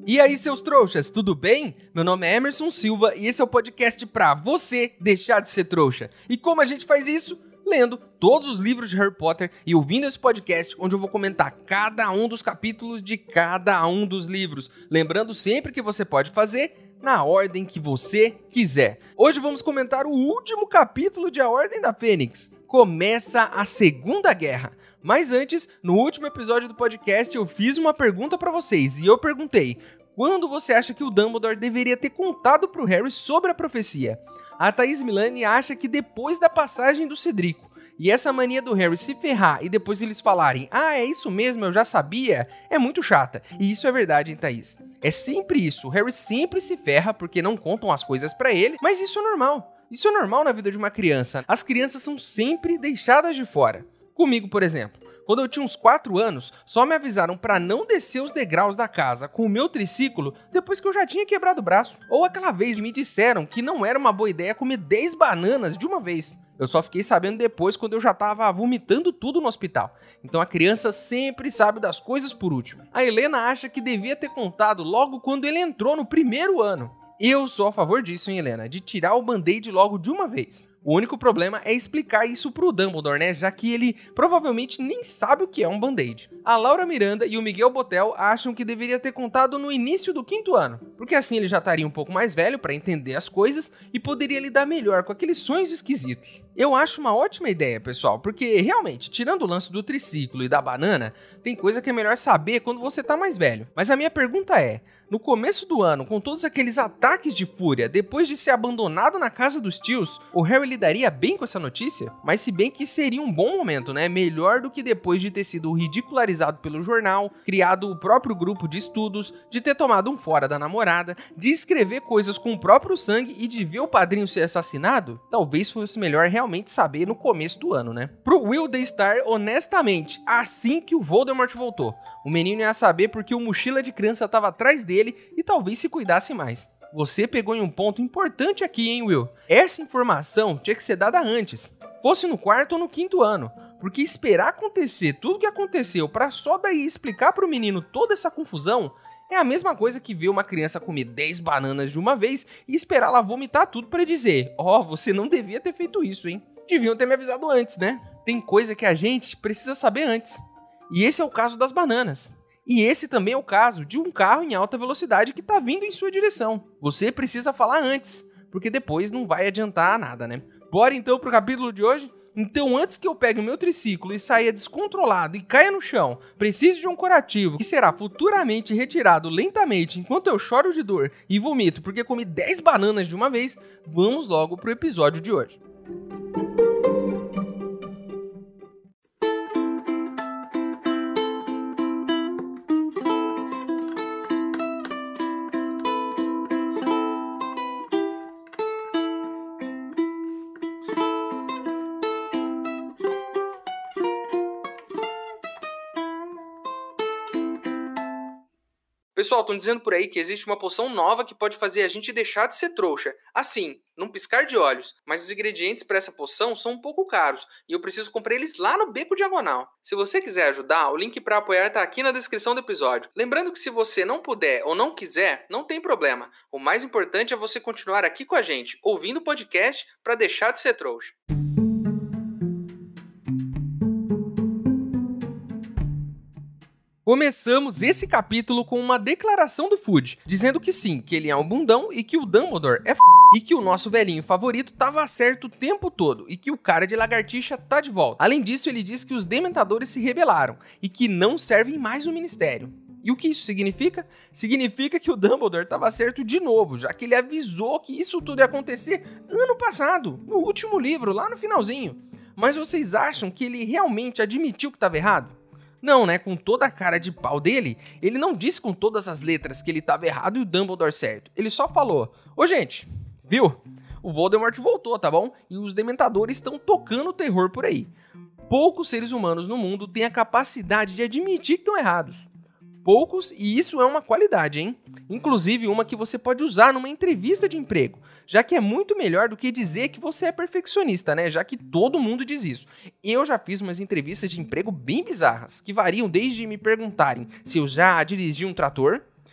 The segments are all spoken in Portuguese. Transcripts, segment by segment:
E aí, seus trouxas, tudo bem? Meu nome é Emerson Silva e esse é o podcast pra você deixar de ser trouxa. E como a gente faz isso? Lendo todos os livros de Harry Potter e ouvindo esse podcast onde eu vou comentar cada um dos capítulos de cada um dos livros. Lembrando sempre que você pode fazer na ordem que você quiser. Hoje vamos comentar o último capítulo de A Ordem da Fênix. Começa a Segunda Guerra. Mas antes, no último episódio do podcast eu fiz uma pergunta pra vocês e eu perguntei: quando você acha que o Dumbledore deveria ter contado pro Harry sobre a profecia? A Thaís Milani acha que depois da passagem do Cedrico. E essa mania do Harry se ferrar e depois eles falarem: ah, é isso mesmo, eu já sabia, é muito chata. E isso é verdade, hein, Thaís? É sempre isso, o Harry sempre se ferra porque não contam as coisas pra ele, mas isso é normal. Isso é normal na vida de uma criança. As crianças são sempre deixadas de fora. Comigo, por exemplo. Quando eu tinha uns 4 anos, só me avisaram pra não descer os degraus da casa com o meu triciclo depois que eu já tinha quebrado o braço. Ou aquela vez me disseram que não era uma boa ideia comer 10 bananas de uma vez. Eu só fiquei sabendo depois quando eu já tava vomitando tudo no hospital. Então a criança sempre sabe das coisas por último. A Helena acha que devia ter contado logo quando ele entrou no primeiro ano. Eu sou a favor disso, hein, Helena? De tirar o band-aid logo de uma vez. O único problema é explicar isso pro Dumbledore, né? Já que ele provavelmente nem sabe o que é um band-aid. A Laura Miranda e o Miguel Botel acham que deveria ter contado no início do 5º ano, porque assim ele já estaria um pouco mais velho para entender as coisas e poderia lidar melhor com aqueles sonhos esquisitos. Eu acho uma ótima ideia, pessoal, porque realmente, tirando o lance do triciclo e da banana, tem coisa que é melhor saber quando você tá mais velho. Mas a minha pergunta é: no começo do ano, com todos aqueles ataques de fúria, depois de ser abandonado na casa dos tios, o Harry lidaria bem com essa notícia? Mas se bem que seria um bom momento, né? Melhor do que depois de ter sido ridicularizado pelo jornal, criado o próprio grupo de estudos, de ter tomado um fora da namorada, de escrever coisas com o próprio sangue e de ver o padrinho ser assassinado? Talvez fosse melhor realmente saber no começo do ano, né? Pro Will Daystar, honestamente, assim que o Voldemort voltou, o menino ia saber porque o mochila de criança tava atrás dele e talvez se cuidasse mais. Você pegou em um ponto importante aqui, hein, Will? Essa informação tinha que ser dada antes, fosse no 4º ou no 5º ano, porque esperar acontecer tudo o que aconteceu pra só daí explicar pro menino toda essa confusão é a mesma coisa que ver uma criança comer 10 bananas de uma vez e esperar ela vomitar tudo pra dizer: ó, você não devia ter feito isso, hein? Deviam ter me avisado antes, né? Tem coisa que a gente precisa saber antes. E esse é o caso das bananas. E esse também é o caso de um carro em alta velocidade que tá vindo em sua direção. Você precisa falar antes, porque depois não vai adiantar nada, né? Bora então pro capítulo de hoje? Então, antes que eu pegue o meu triciclo e saia descontrolado e caia no chão, preciso de um curativo que será futuramente retirado lentamente enquanto eu choro de dor e vomito porque comi 10 bananas de uma vez, vamos logo pro episódio de hoje. Pessoal, estão dizendo por aí que existe uma poção nova que pode fazer a gente deixar de ser trouxa. Assim, num piscar de olhos. Mas os ingredientes para essa poção são um pouco caros e eu preciso comprar eles lá no Beco Diagonal. Se você quiser ajudar, o link para apoiar está aqui na descrição do episódio. Lembrando que se você não puder ou não quiser, não tem problema. O mais importante é você continuar aqui com a gente, ouvindo o podcast para deixar de ser trouxa. Começamos esse capítulo com uma declaração do Fudge, dizendo que sim, que ele é um bundão e que o Dumbledore é e que o nosso velhinho favorito tava certo o tempo todo e que o cara de lagartixa tá de volta. Além disso, ele diz que os dementadores se rebelaram e que não servem mais o ministério. E o que isso significa? Significa que o Dumbledore estava certo de novo, já que ele avisou que isso tudo ia acontecer ano passado, no último livro, lá no finalzinho. Mas vocês acham que ele realmente admitiu que estava errado? Não, né? Com toda a cara de pau dele, ele não disse com todas as letras que ele estava errado e o Dumbledore certo. Ele só falou: ô gente, viu? O Voldemort voltou, tá bom? E os dementadores estão tocando o terror por aí. Poucos seres humanos no mundo têm a capacidade de admitir que estão errados. Poucos, e isso é uma qualidade, hein? Inclusive uma que você pode usar numa entrevista de emprego, já que é muito melhor do que dizer que você é perfeccionista, né? Já que todo mundo diz isso. Eu já fiz umas entrevistas de emprego bem bizarras, que variam desde me perguntarem se eu já dirigi um trator,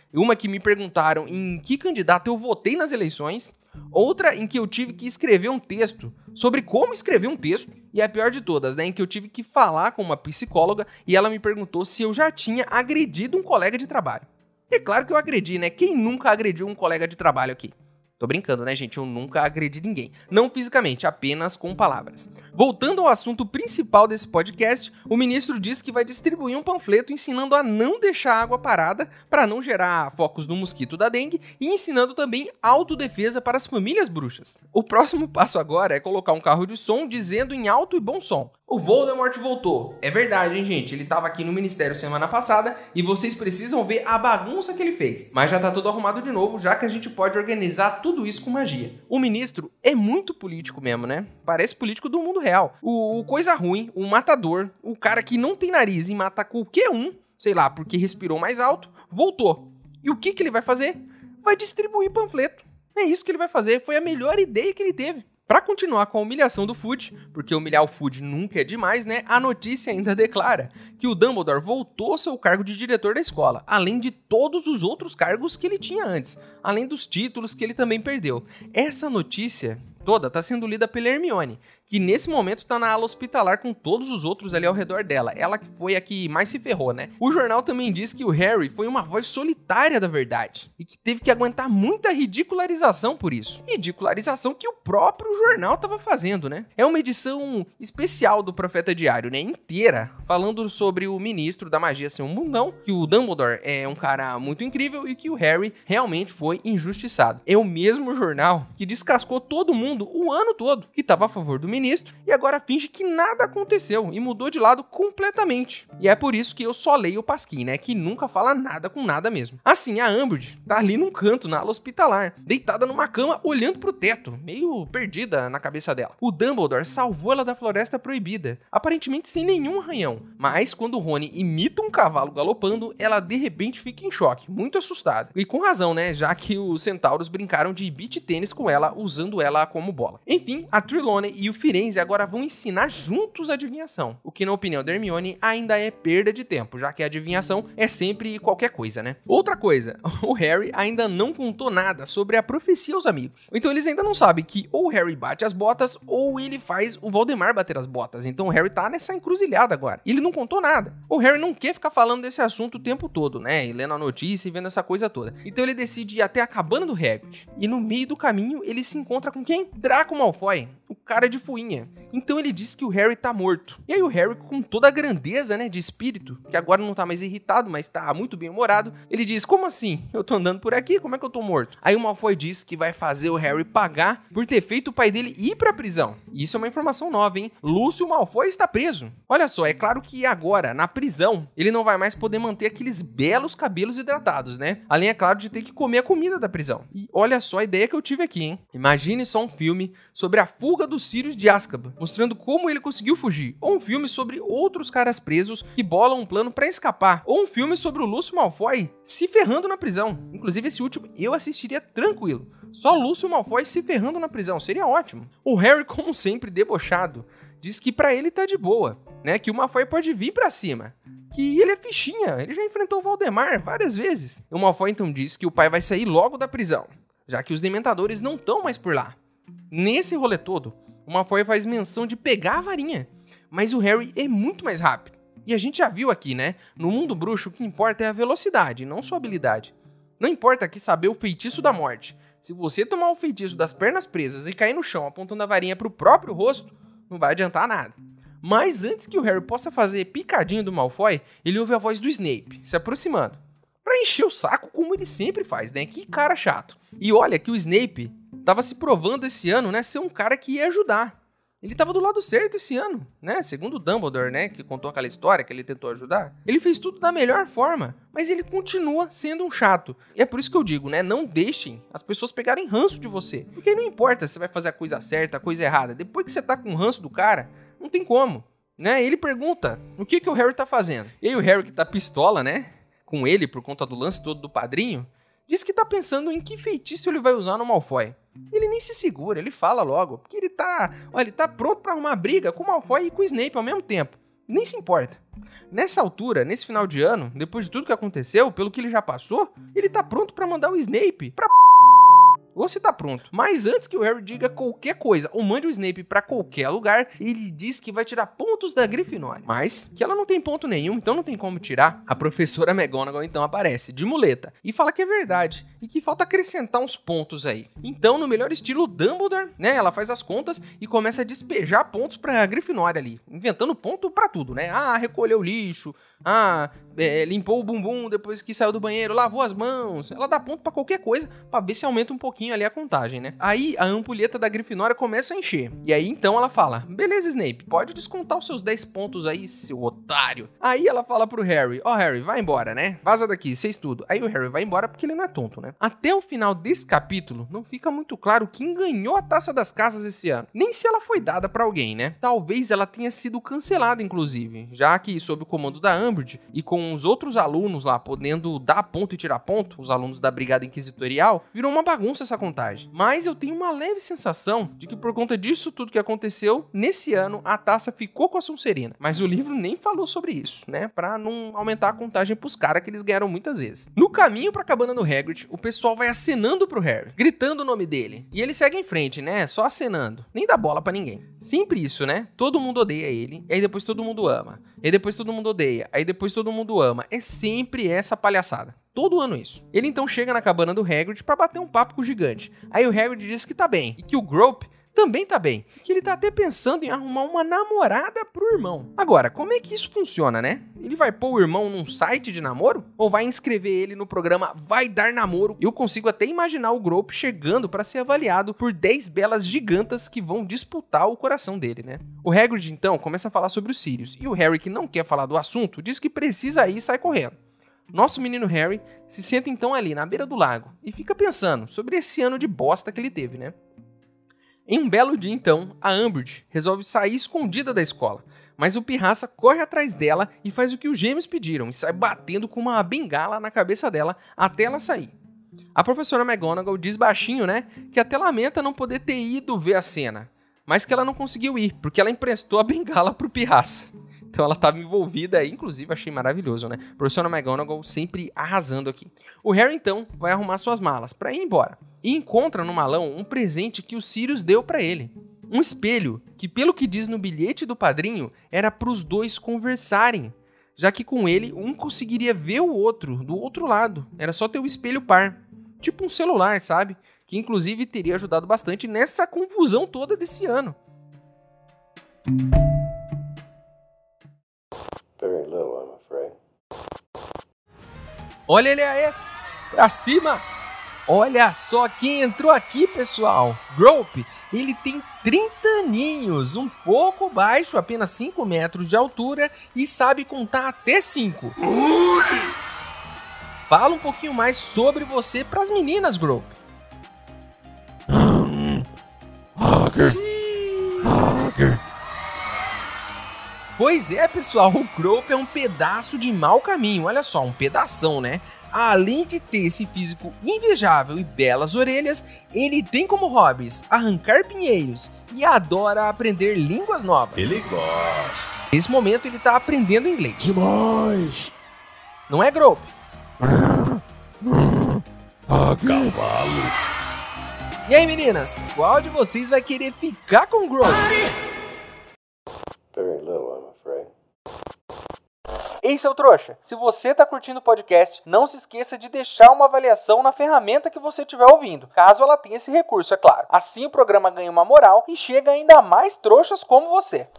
Uma que me perguntaram em que candidato eu votei nas eleições, outra em que eu tive que escrever um texto sobre como escrever um texto, e a pior de todas, né, em que eu tive que falar com uma psicóloga e ela me perguntou se eu já tinha agredido um colega de trabalho. É claro que eu agredi, né? Quem nunca agrediu um colega de trabalho aqui? Tô brincando, né, gente? Eu nunca agredi ninguém. Não fisicamente, apenas com palavras. Voltando ao assunto principal desse podcast, o ministro disse que vai distribuir um panfleto ensinando a não deixar a água parada para não gerar focos do mosquito da dengue e ensinando também autodefesa para as famílias bruxas. O próximo passo agora é colocar um carro de som dizendo em alto e bom som: o Voldemort voltou. É verdade, hein, gente? Ele tava aqui no ministério semana passada e vocês precisam ver a bagunça que ele fez. Mas já tá tudo arrumado de novo, já que a gente pode organizar tudo isso com magia. O ministro é muito político mesmo, né? Parece político do mundo real. O coisa ruim, o matador, o cara que não tem nariz e mata qualquer um, sei lá, porque respirou mais alto, voltou. E o que ele vai fazer? Vai distribuir panfleto. É isso que ele vai fazer. Foi a melhor ideia que ele teve. Para continuar com a humilhação do Fudge, porque humilhar o Fudge nunca é demais, né? A notícia ainda declara que o Dumbledore voltou ao seu cargo de diretor da escola, além de todos os outros cargos que ele tinha antes, além dos títulos que ele também perdeu. Essa notícia toda tá sendo lida pela Hermione, que nesse momento tá na ala hospitalar com todos os outros ali ao redor dela. Ela que foi a que mais se ferrou, né? O jornal também diz que o Harry foi uma voz solitária da verdade e que teve que aguentar muita ridicularização por isso. Ridicularização que o próprio jornal tava fazendo, né? É uma edição especial do Profeta Diário, né? Inteira, falando sobre o ministro da magia ser um bundão, que o Dumbledore é um cara muito incrível e que o Harry realmente foi injustiçado. É o mesmo jornal que descascou todo mundo o ano todo, que tava a favor do ministro, e agora finge que nada aconteceu e mudou de lado completamente. E é por isso que eu só leio o Pasquim, né, que nunca fala nada com nada mesmo. Assim, a Umbridge tá ali num canto, na ala hospitalar, deitada numa cama, olhando pro teto, meio perdida na cabeça dela. O Dumbledore salvou ela da Floresta Proibida, aparentemente sem nenhum arranhão, mas quando o Rony imita um cavalo galopando, ela de repente fica em choque, muito assustada. E com razão, né, já que os centauros brincaram de beach tênis com ela, usando ela como bola. Enfim, a Trelawney e o Firenze agora vão ensinar juntos a adivinhação, o que na opinião da Hermione ainda é perda de tempo, já que a adivinhação é sempre qualquer coisa, né? Outra coisa, o Harry ainda não contou nada sobre a profecia aos amigos. Então eles ainda não sabem que ou o Harry bate as botas ou ele faz o Voldemort bater as botas. Então o Harry tá nessa encruzilhada agora. E ele não contou nada. O Harry não quer ficar falando desse assunto o tempo todo, né? E lendo a notícia e vendo essa coisa toda. Então ele decide ir até a cabana do Hagrid. E no meio do caminho ele se encontra com quem? Draco Malfoy, o cara de fuinha. Então ele diz que o Harry tá morto. E aí o Harry, com toda a grandeza, né, de espírito, que agora não tá mais irritado, mas tá muito bem-humorado, ele diz: como assim? Eu tô andando por aqui, como é que eu tô morto? Aí o Malfoy diz que vai fazer o Harry pagar por ter feito o pai dele ir pra prisão. E isso é uma informação nova, hein? Lúcio Malfoy está preso. Olha só, é claro que agora, na prisão, ele não vai mais poder manter aqueles belos cabelos hidratados, né? Além, é claro, de ter que comer a comida da prisão. E olha só a ideia que eu tive aqui, hein? Imagine só um filme sobre a fuga dos Sirius de Azkaban, mostrando como ele conseguiu fugir. Ou um filme sobre outros caras presos que bolam um plano pra escapar. Ou um filme sobre o Lúcio Malfoy se ferrando na prisão. Inclusive esse último eu assistiria tranquilo. Só Lúcio Malfoy se ferrando na prisão, seria ótimo. O Harry, como sempre, debochado, diz que pra ele tá de boa, né? Que o Malfoy pode vir pra cima. Que ele é fichinha, ele já enfrentou o Voldemort várias vezes. O Malfoy então diz que o pai vai sair logo da prisão, já que os dementadores não estão mais por lá. Nesse rolê todo, o Malfoy faz menção de pegar a varinha, mas o Harry é muito mais rápido. E a gente já viu aqui, né? No mundo bruxo, o que importa é a velocidade, não sua habilidade. Não importa aqui saber o feitiço da morte. Se você tomar o feitiço das pernas presas e cair no chão apontando a varinha pro próprio rosto, não vai adiantar nada. Mas antes que o Harry possa fazer picadinho do Malfoy, ele ouve a voz do Snape se aproximando, pra encher o saco como ele sempre faz, né? Que cara chato. E olha que o Snape tava se provando esse ano, né, ser um cara que ia ajudar. Ele tava do lado certo esse ano, né? Segundo o Dumbledore, né, que contou aquela história que ele tentou ajudar. Ele fez tudo da melhor forma, mas ele continua sendo um chato. E é por isso que eu digo, né, não deixem as pessoas pegarem ranço de você. Porque não importa se você vai fazer a coisa certa, a coisa errada. Depois que você tá com o ranço do cara, não tem como, né? Ele pergunta o que o Harry tá fazendo. E aí o Harry, que tá pistola, né, com ele por conta do lance todo do padrinho, diz que tá pensando em que feitiço ele vai usar no Malfoy. Ele nem se segura, ele fala logo, porque ele tá pronto pra arrumar briga com o Malfoy e com o Snape ao mesmo tempo. nem se importa. Nessa altura, nesse final de ano, depois de tudo que aconteceu, pelo que ele já passou, ele tá pronto pra mandar o Snape pra ou se tá pronto. Mas antes que o Harry diga qualquer coisa ou mande o Snape pra qualquer lugar, ele diz que vai tirar pontos da Grifinória. Mas que ela não tem ponto nenhum, então não tem como tirar. A professora McGonagall então aparece de muleta e fala que é verdade e que falta acrescentar uns pontos aí. Então, no melhor estilo Dumbledore, né, ela faz as contas e começa a despejar pontos pra Grifinória ali, inventando ponto pra tudo, né? Recolheu o lixo, limpou o bumbum depois que saiu do banheiro, lavou as mãos. Ela dá ponto pra qualquer coisa pra ver se aumenta um pouquinho ali a contagem, né? Aí a ampulheta da Grifinória começa a encher. E aí então ela fala: beleza, Snape, pode descontar os seus 10 pontos aí, seu otário. Aí ela fala pro Harry: Harry, vai embora, né? Vaza daqui, sei tudo. Aí o Harry vai embora porque ele não é tonto, né? Até o final desse capítulo, não fica muito claro quem ganhou a Taça das Casas esse ano. Nem se ela foi dada pra alguém, né? Talvez ela tenha sido cancelada, inclusive, já que sob o comando da Umbridge e com os outros alunos lá podendo dar ponto e tirar ponto, os alunos da Brigada Inquisitorial, virou uma bagunça essa contagem. Mas eu tenho uma leve sensação de que por conta disso tudo que aconteceu, nesse ano a taça ficou com a Sonserina. Mas o livro nem falou sobre isso, né? Pra não aumentar a contagem pros caras que eles ganharam muitas vezes. No caminho pra cabana do Hagrid, o pessoal vai acenando pro Harry, gritando o nome dele. E ele segue em frente, né? Só acenando. Nem dá bola pra ninguém. Sempre isso, né? Todo mundo odeia ele, e aí depois todo mundo ama. E aí depois todo mundo odeia, aí depois todo mundo ama. É sempre essa palhaçada. Todo ano isso. Ele então chega na cabana do Hagrid pra bater um papo com o gigante. Aí o Hagrid diz que tá bem, e que o Grope também tá bem, e que ele tá até pensando em arrumar uma namorada pro irmão. Agora, como é que isso funciona, né? Ele vai pôr o irmão num site de namoro? Ou vai inscrever ele no programa Vai Dar Namoro? Eu consigo até imaginar o Grope chegando pra ser avaliado por 10 belas gigantas que vão disputar o coração dele, né? O Hagrid então começa a falar sobre os Sirius, e o Harry, que não quer falar do assunto, diz que precisa ir e sai correndo. Nosso menino Harry se senta então ali na beira do lago e fica pensando sobre esse ano de bosta que ele teve, né? Em um belo dia, então, a Umbridge resolve sair escondida da escola, mas o Pirraça corre atrás dela e faz o que os gêmeos pediram e sai batendo com uma bengala na cabeça dela até ela sair. A professora McGonagall diz baixinho, né, que até lamenta não poder ter ido ver a cena, mas que ela não conseguiu ir, porque ela emprestou a bengala pro Pirraça. Então ela estava envolvida aí, inclusive achei maravilhoso, né? Professora McGonagall sempre arrasando aqui. O Harry então vai arrumar suas malas para ir embora e encontra no malão um presente que o Sirius deu para ele. Um espelho que, pelo que diz no bilhete do padrinho, era para os dois conversarem, já que com ele um conseguiria ver o outro do outro lado. Era só ter o espelho par, tipo um celular, sabe? Que inclusive teria ajudado bastante nessa confusão toda desse ano. Very little, I'm afraid. Olha ele aí, pra cima. Olha só quem entrou aqui, pessoal. Grope, ele tem 30 aninhos, um pouco baixo, apenas 5 metros de altura e sabe contar até 5. Fala um pouquinho mais sobre você pras meninas, Grope. Pois é, pessoal, o Grope é um pedaço de mau caminho, olha só, um pedação, né? Além de ter esse físico invejável e belas orelhas, ele tem como hobbies arrancar pinheiros e adora aprender línguas novas. Ele gosta. Nesse momento ele tá aprendendo inglês. Demais. Não é, Grope? Cavalo. E aí, meninas, qual de vocês vai querer ficar com o Grope? Very little, I'm afraid. Ei, seu trouxa, se você tá curtindo o podcast, não se esqueça de deixar uma avaliação na ferramenta que você estiver ouvindo, caso ela tenha esse recurso, é claro. Assim o programa ganha uma moral e chega ainda a mais trouxas como você.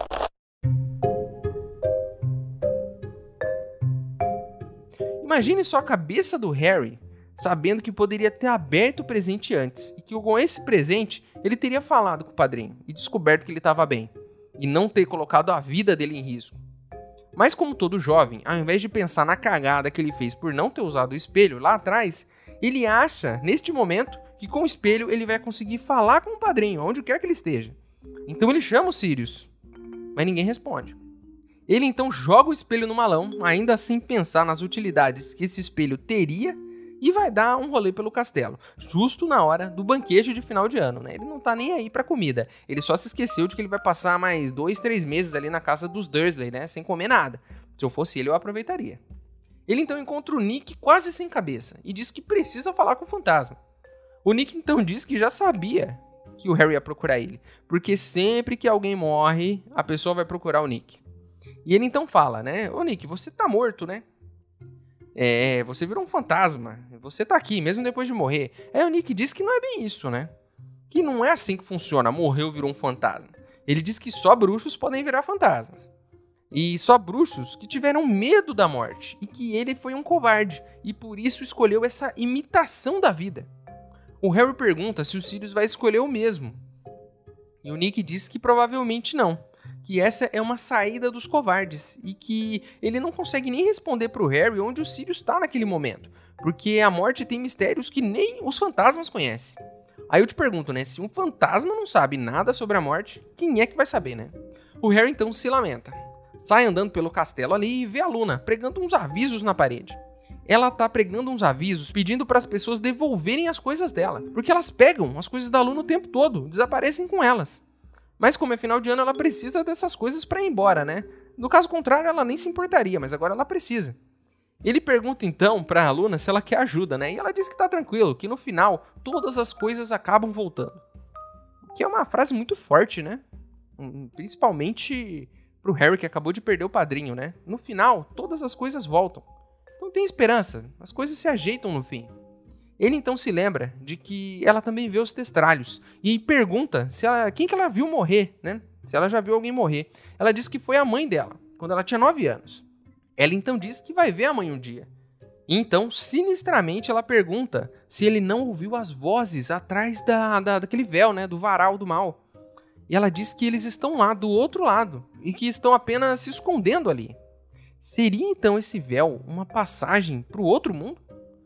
Imagine só a cabeça do Harry, sabendo que poderia ter aberto o presente antes, e que com esse presente ele teria falado com o padrinho e descoberto que ele estava bem, e não ter colocado a vida dele em risco. Mas como todo jovem, ao invés de pensar na cagada que ele fez por não ter usado o espelho lá atrás, ele acha, neste momento, que com o espelho ele vai conseguir falar com o padrinho, onde quer que ele esteja. Então ele chama o Sirius, mas ninguém responde. Ele então joga o espelho no malão, ainda sem pensar nas utilidades que esse espelho teria, e vai dar um rolê pelo castelo, justo na hora do banquete de final de ano, né? Ele não tá nem aí pra comida, ele só se esqueceu de que ele vai passar mais 2, 3 meses ali na casa dos Dursley, né? Sem comer nada. Se eu fosse ele, eu aproveitaria. Ele então encontra o Nick quase sem cabeça e diz que precisa falar com o fantasma. O Nick então diz que já sabia que o Harry ia procurar ele, porque sempre que alguém morre, a pessoa vai procurar o Nick. E ele então fala, né? Ô Nick, você tá morto, né? Você virou um fantasma. Você tá aqui, mesmo depois de morrer. O Nick diz que não é bem isso, né? Que não é assim que funciona, morreu, virou um fantasma. Ele diz que só bruxos podem virar fantasmas. E só bruxos que tiveram medo da morte. E que ele foi um covarde. E por isso escolheu essa imitação da vida. O Harry pergunta se o Sirius vai escolher o mesmo. E o Nick diz que provavelmente não. Que essa é uma saída dos covardes e que ele não consegue nem responder pro Harry onde o Sirius está naquele momento, porque a morte tem mistérios que nem os fantasmas conhecem. Aí eu te pergunto, né, se um fantasma não sabe nada sobre a morte, quem é que vai saber, né? O Harry então se lamenta, sai andando pelo castelo ali e vê a Luna pregando uns avisos na parede. Ela tá pregando uns avisos pedindo para as pessoas devolverem as coisas dela, porque elas pegam as coisas da Luna o tempo todo, desaparecem com elas. Mas como é final de ano, ela precisa dessas coisas pra ir embora, né? No caso contrário, ela nem se importaria, mas agora ela precisa. Ele pergunta então pra Luna se ela quer ajuda, né? E ela diz que tá tranquilo, que no final todas as coisas acabam voltando. Que é uma frase muito forte, né? Principalmente pro Harry que acabou de perder o padrinho, né? No final, todas as coisas voltam. Então tem esperança, as coisas se ajeitam no fim. Ele então se lembra de que ela também vê os testralhos e pergunta quem que ela viu morrer, né? Se ela já viu alguém morrer. Ela diz que foi a mãe dela, quando ela tinha 9 anos. Ela então diz que vai ver a mãe um dia. E então, sinistramente, ela pergunta se ele não ouviu as vozes atrás daquele véu, né? Do varal do mal. E ela diz que eles estão lá, do outro lado, e que estão apenas se escondendo ali. Seria então esse véu uma passagem para o outro mundo?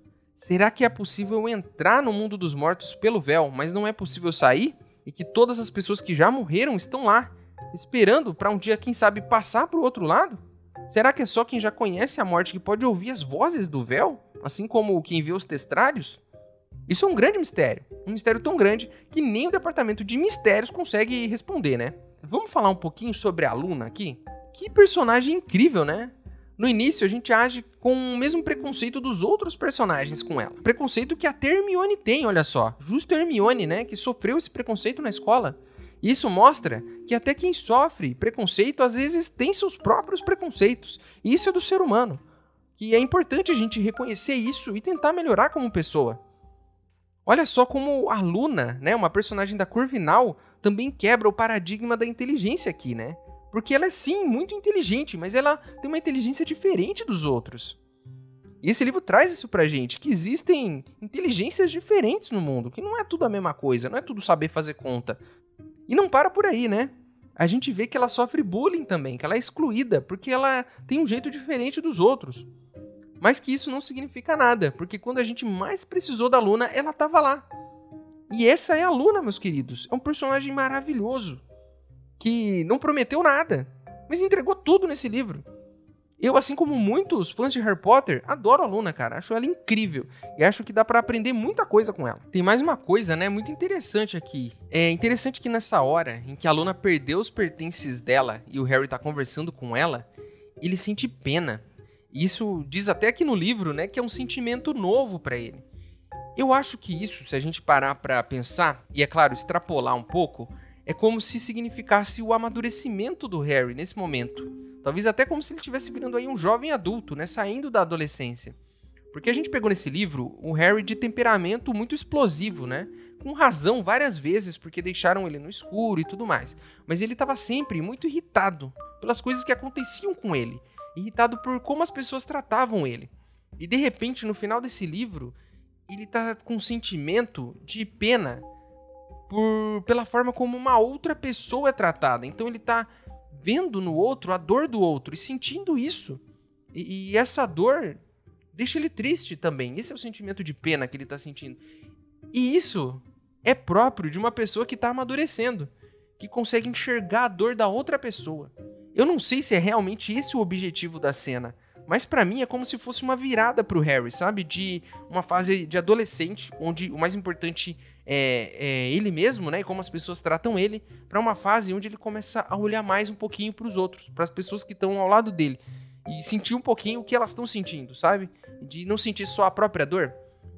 Será que é possível entrar no mundo dos mortos pelo véu, mas não é possível sair? E que todas as pessoas que já morreram estão lá, esperando para um dia, quem sabe, passar para o outro lado? Será que é só quem já conhece a morte que pode ouvir as vozes do véu, assim como quem vê os testralhos? Isso é um grande mistério, um mistério tão grande que nem o departamento de mistérios consegue responder, né? Vamos falar um pouquinho sobre a Luna aqui? Que personagem incrível, né? No início, a gente age com o mesmo preconceito dos outros personagens com ela. Preconceito que até Hermione tem, olha só. Justo Hermione, né, que sofreu esse preconceito na escola. E isso mostra que até quem sofre preconceito, às vezes, tem seus próprios preconceitos. E isso é do ser humano. Que é importante a gente reconhecer isso e tentar melhorar como pessoa. Olha só como a Luna, né, uma personagem da Corvinal, também quebra o paradigma da inteligência aqui, né? Porque ela é sim muito inteligente, mas ela tem uma inteligência diferente dos outros. E esse livro traz isso pra gente, que existem inteligências diferentes no mundo, que não é tudo a mesma coisa, não é tudo saber fazer conta. E não para por aí, né? A gente vê que ela sofre bullying também, que ela é excluída, porque ela tem um jeito diferente dos outros. Mas que isso não significa nada, porque quando a gente mais precisou da Luna, ela tava lá. E essa é a Luna, meus queridos. É um personagem maravilhoso, que não prometeu nada, mas entregou tudo nesse livro. Eu, assim como muitos fãs de Harry Potter, adoro a Luna, cara. Acho ela incrível. E acho que dá pra aprender muita coisa com ela. Tem mais uma coisa, né, muito interessante aqui. É interessante que nessa hora em que a Luna perdeu os pertences dela e o Harry tá conversando com ela, ele sente pena. Isso diz até aqui no livro, né, que é um sentimento novo pra ele. Eu acho que isso, se a gente parar pra pensar, e é claro, extrapolar um pouco, é como se significasse o amadurecimento do Harry nesse momento. Talvez até como se ele estivesse virando aí um jovem adulto, né? Saindo da adolescência. Porque a gente pegou nesse livro o Harry de temperamento muito explosivo, né? Com razão várias vezes, porque deixaram ele no escuro e tudo mais. Mas ele estava sempre muito irritado pelas coisas que aconteciam com ele. Irritado por como as pessoas tratavam ele. E de repente, no final desse livro, ele tá com um sentimento de pena pela forma como uma outra pessoa é tratada. Então ele tá vendo no outro a dor do outro e sentindo isso. E essa dor deixa ele triste também. Esse é o sentimento de pena que ele tá sentindo. E isso é próprio de uma pessoa que tá amadurecendo, que consegue enxergar a dor da outra pessoa. Eu não sei se é realmente esse o objetivo da cena, Mas pra mim é como se fosse uma virada pro Harry, sabe? De uma fase de adolescente, onde o mais importante é ele mesmo, né? E como as pessoas tratam ele, pra uma fase onde ele começa a olhar mais um pouquinho pros outros, pras pessoas que estão ao lado dele. E sentir um pouquinho o que elas estão sentindo, sabe? De não sentir só a própria dor.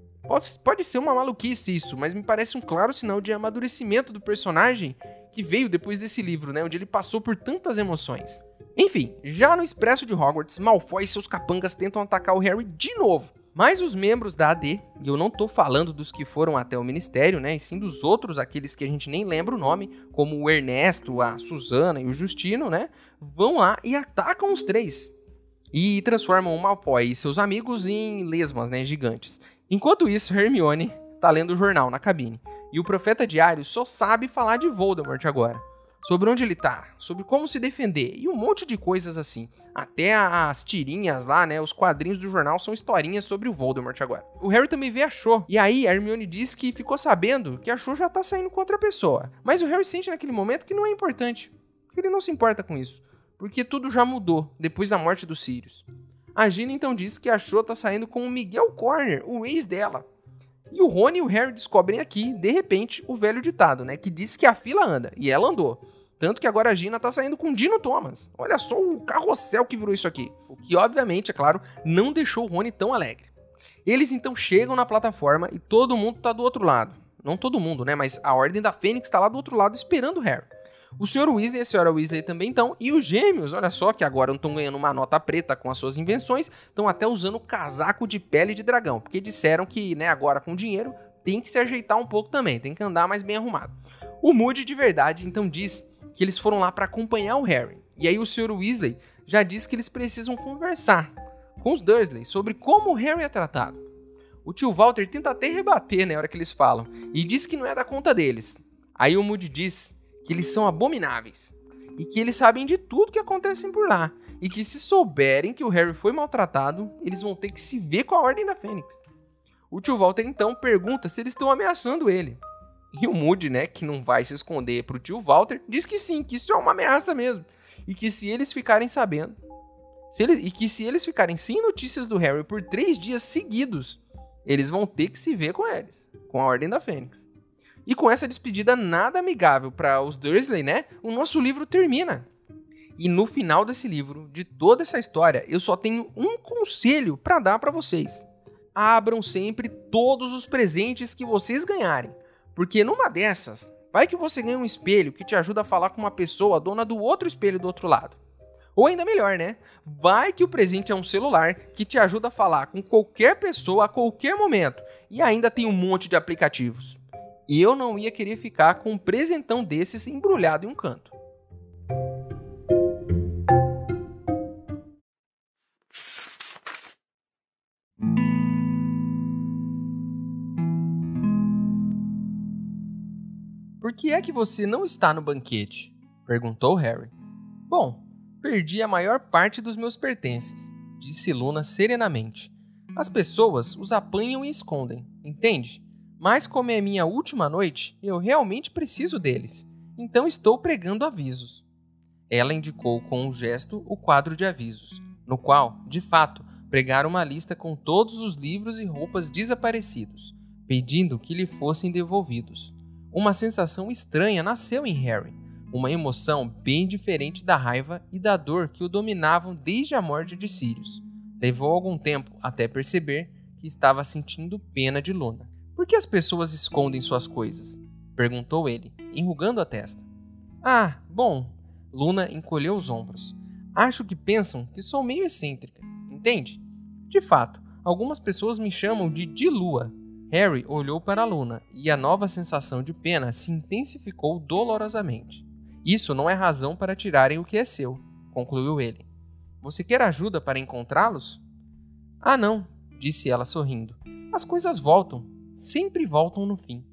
Pode ser uma maluquice isso, mas me parece um claro sinal de amadurecimento do personagem que veio depois desse livro, né? Onde ele passou por tantas emoções. Enfim, já no Expresso de Hogwarts, Malfoy e seus capangas tentam atacar o Harry de novo. Mas os membros da AD, e eu não tô falando dos que foram até o Ministério, né? E sim dos outros, aqueles que a gente nem lembra o nome, como o Ernesto, a Susana e o Justino, né? Vão lá e atacam os três. E transformam o Malfoy e seus amigos em lesmas, né? Gigantes. Enquanto isso, Hermione tá lendo o jornal na cabine. E o Profeta Diário só sabe falar de Voldemort agora. Sobre onde ele tá, sobre como se defender e um monte de coisas assim. Até as tirinhas lá, né, os quadrinhos do jornal são historinhas sobre o Voldemort agora. O Harry também vê a Cho, e aí a Hermione diz que ficou sabendo que a Cho já tá saindo com outra pessoa. Mas o Harry sente naquele momento que não é importante, que ele não se importa com isso, porque tudo já mudou depois da morte do Sirius. A Gina então diz que a Cho tá saindo com o Miguel Corner, o ex dela. E o Rony e o Harry descobrem aqui, de repente, o velho ditado, né, que diz que a fila anda, e ela andou. Tanto que agora a Gina tá saindo com o Dino Thomas. Olha só o carrossel que virou isso aqui. O que, obviamente, é claro, não deixou o Rony tão alegre. Eles então chegam na plataforma e todo mundo tá do outro lado. Não todo mundo, né? Mas a Ordem da Fênix tá lá do outro lado esperando o Harry. O Sr. Weasley e a Sra. Weasley também estão. E os gêmeos, olha só, que agora não estão ganhando uma nota preta com as suas invenções, estão até usando casaco de pele de dragão. Porque disseram que, né, agora com dinheiro, tem que se ajeitar um pouco também. Tem que andar mais bem arrumado. O Moody, de verdade, então diz que eles foram lá para acompanhar o Harry. E aí o Sr. Weasley já diz que eles precisam conversar com os Dursley sobre como o Harry é tratado. O tio Walter tenta até rebater na hora que eles falam e diz que não é da conta deles. Aí o Moody diz que eles são abomináveis e que eles sabem de tudo que acontece por lá e que se souberem que o Harry foi maltratado, eles vão ter que se ver com a Ordem da Fênix. O tio Walter então pergunta se eles estão ameaçando ele. E o Moody, né, que não vai se esconder pro tio Walter, diz que sim, que isso é uma ameaça mesmo. E que se eles ficarem sabendo, se eles ficarem sem notícias do Harry por 3 dias seguidos, eles vão ter que se ver com eles, com a Ordem da Fênix. E com essa despedida nada amigável para os Dursley, né, o nosso livro termina. E no final desse livro, de toda essa história, eu só tenho um conselho para dar para vocês. Abram sempre todos os presentes que vocês ganharem. Porque numa dessas, vai que você ganha um espelho que te ajuda a falar com uma pessoa dona do outro espelho do outro lado. Ou ainda melhor, né? Vai que o presente é um celular que te ajuda a falar com qualquer pessoa a qualquer momento. E ainda tem um monte de aplicativos. E eu não ia querer ficar com um presentão desses embrulhado em um canto. Por que é que você não está no banquete? Perguntou Harry. Bom, perdi a maior parte dos meus pertences, disse Luna serenamente. As pessoas os apanham e escondem, entende? Mas como é minha última noite, eu realmente preciso deles, então estou pregando avisos. Ela indicou com um gesto o quadro de avisos, no qual, de fato, pregaram uma lista com todos os livros e roupas desaparecidos, pedindo que lhe fossem devolvidos. Uma sensação estranha nasceu em Harry, uma emoção bem diferente da raiva e da dor que o dominavam desde a morte de Sirius. Levou algum tempo até perceber que estava sentindo pena de Luna. Por que as pessoas escondem suas coisas? Perguntou ele, enrugando a testa. Ah, bom, Luna encolheu os ombros. Acho que pensam que sou meio excêntrica, entende? De fato, algumas pessoas me chamam de Dilua. Harry olhou para Luna e a nova sensação de pena se intensificou dolorosamente. Isso não é razão para tirarem o que é seu, concluiu ele. Você quer ajuda para encontrá-los? Ah, não, disse ela sorrindo. As coisas voltam, sempre voltam no fim.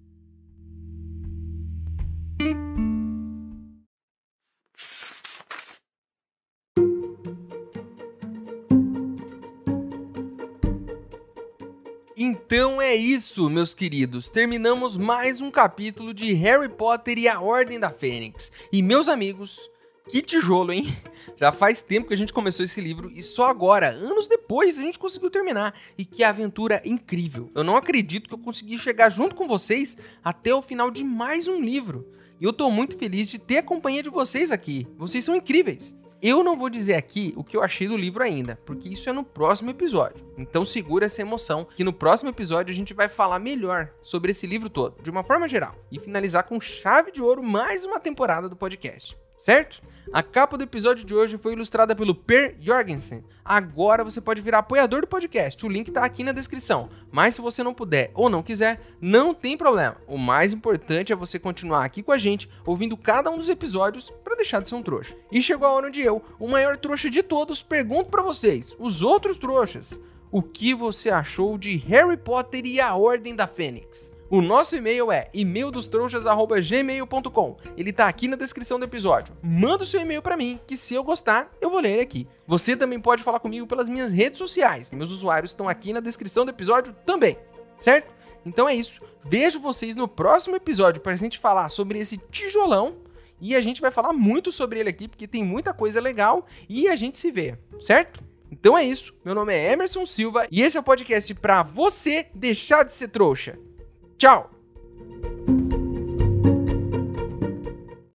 Então é isso, meus queridos. Terminamos mais um capítulo de Harry Potter e a Ordem da Fênix. E, meus amigos, Que tijolo, hein? Já faz tempo que a gente começou esse livro e só agora, anos depois, a gente conseguiu terminar. E que aventura incrível. Eu não acredito que eu consegui chegar junto com vocês até o final de mais um livro. E eu tô muito feliz de ter a companhia de vocês aqui. Vocês são incríveis. Eu não vou dizer aqui o que eu achei do livro ainda, porque isso é no próximo episódio. Então segura essa emoção, que no próximo episódio a gente vai falar melhor sobre esse livro todo, de uma forma geral. E finalizar com chave de ouro mais uma temporada do podcast. Certo? A capa do episódio de hoje foi ilustrada pelo Per Jorgensen. Agora você pode virar apoiador do podcast, o link tá aqui na descrição. Mas se você não puder ou não quiser, não tem problema. O mais importante é você continuar aqui com a gente, ouvindo cada um dos episódios para deixar de ser um trouxa. E chegou a hora onde eu, o maior trouxa de todos, pergunto para vocês, os outros trouxas, o que você achou de Harry Potter e a Ordem da Fênix? O nosso e-mail é emaildostrouxas@gmail.com. Ele tá aqui na descrição do episódio. Manda o seu e-mail pra mim, que se eu gostar, eu vou ler ele aqui. Você também pode falar comigo pelas minhas redes sociais. Meus usuários estão aqui na descrição do episódio também, certo? Então é isso. Vejo vocês no próximo episódio pra gente falar sobre esse tijolão. E a gente vai falar muito sobre ele aqui, porque tem muita coisa legal e a gente se vê, certo? Então é isso. Meu nome é Emerson Silva e esse é o podcast pra você deixar de ser trouxa. Tchau!